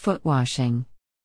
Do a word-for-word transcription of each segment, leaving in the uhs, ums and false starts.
Foot washing.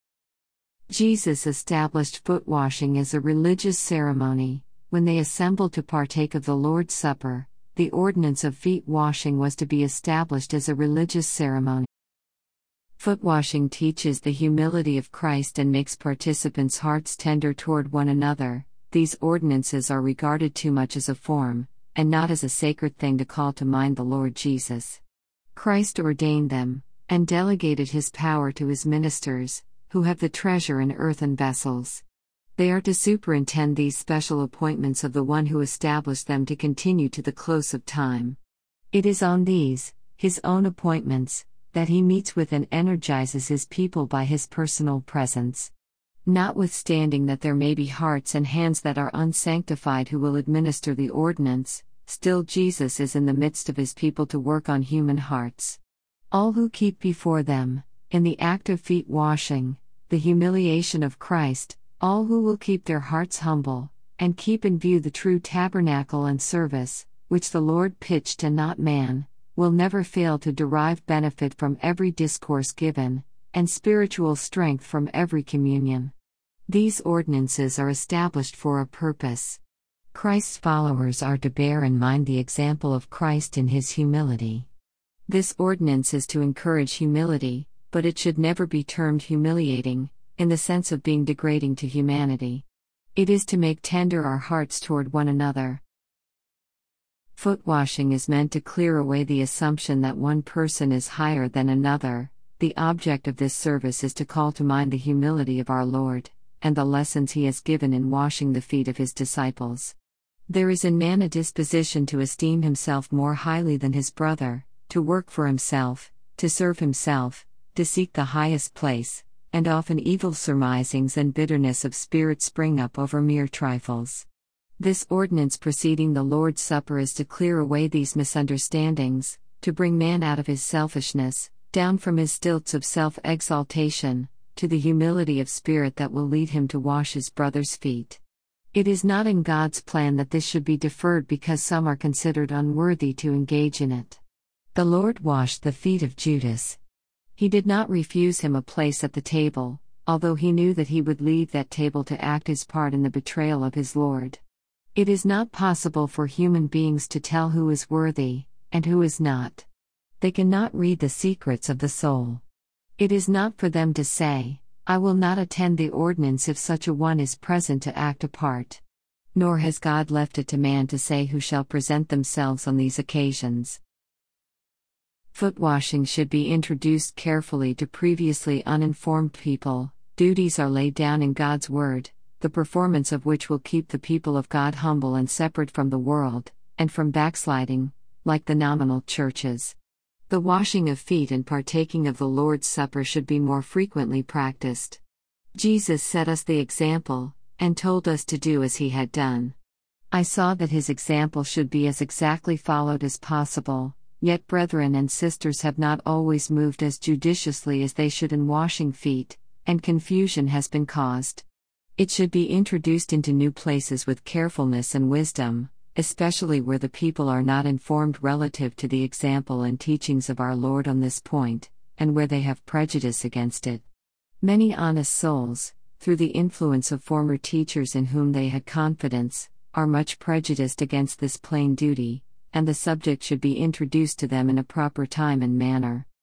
Jesus established foot washing as a religious ceremony. When they assembled to partake of the Lord's Supper, the ordinance of feet washing was to be established as a religious ceremony. Foot washing teaches the humility of Christ and makes participants' hearts tender toward one another. These ordinances are regarded too much as a form, and not as a sacred thing to call to mind the Lord Jesus. Christ ordained them, and delegated his power to his ministers, who have the treasure in earthen vessels. They are to superintend these special appointments of the one who established them to continue to the close of time. It is on these, his own appointments, that he meets with and energizes his people by his personal presence. Notwithstanding that there may be hearts and hands that are unsanctified who will administer the ordinance, still Jesus is in the midst of his people to work on human hearts. All who keep before them, in the act of feet washing, the humiliation of Christ, all who will keep their hearts humble, and keep in view the true tabernacle and service, which the Lord pitched and not man, will never fail to derive benefit from every discourse given, and spiritual strength from every communion. These ordinances are established for a purpose. Christ's followers are to bear in mind the example of Christ in his humility. This ordinance is to encourage humility, but it should never be termed humiliating, in the sense of being degrading to humanity. It is to make tender our hearts toward one another. Foot washing is meant to clear away the assumption that one person is higher than another. The object of this service is to call to mind the humility of our Lord, and the lessons he has given in washing the feet of his disciples. There is in man a disposition to esteem himself more highly than his brother, to work for himself, to serve himself, to seek the highest place, and often evil surmisings and bitterness of spirit spring up over mere trifles. This ordinance preceding the Lord's Supper is to clear away these misunderstandings, to bring man out of his selfishness, down from his stilts of self-exaltation, to the humility of spirit that will lead him to wash his brother's feet. It is not in God's plan that this should be deferred because some are considered unworthy to engage in it. The Lord washed the feet of Judas. He did not refuse him a place at the table, although he knew that he would leave that table to act his part in the betrayal of his Lord. It is not possible for human beings to tell who is worthy, and who is not. They cannot read the secrets of the soul. It is not for them to say, "I will not attend the ordinance if such a one is present to act a part." Nor has God left it to man to say who shall present themselves on these occasions. Foot washing should be introduced carefully to previously uninformed people. Duties are laid down in God's Word, the performance of which will keep the people of God humble and separate from the world, and from backsliding, like the nominal churches. The washing of feet and partaking of the Lord's Supper should be more frequently practiced. Jesus set us the example, and told us to do as he had done. I saw that his example should be as exactly followed as possible. Yet brethren and sisters have not always moved as judiciously as they should in washing feet, and confusion has been caused. It should be introduced into new places with carefulness and wisdom, especially where the people are not informed relative to the example and teachings of our Lord on this point, and where they have prejudice against it. Many honest souls, through the influence of former teachers in whom they had confidence, are much prejudiced against this plain duty, and the subject should be introduced to them in a proper time and manner.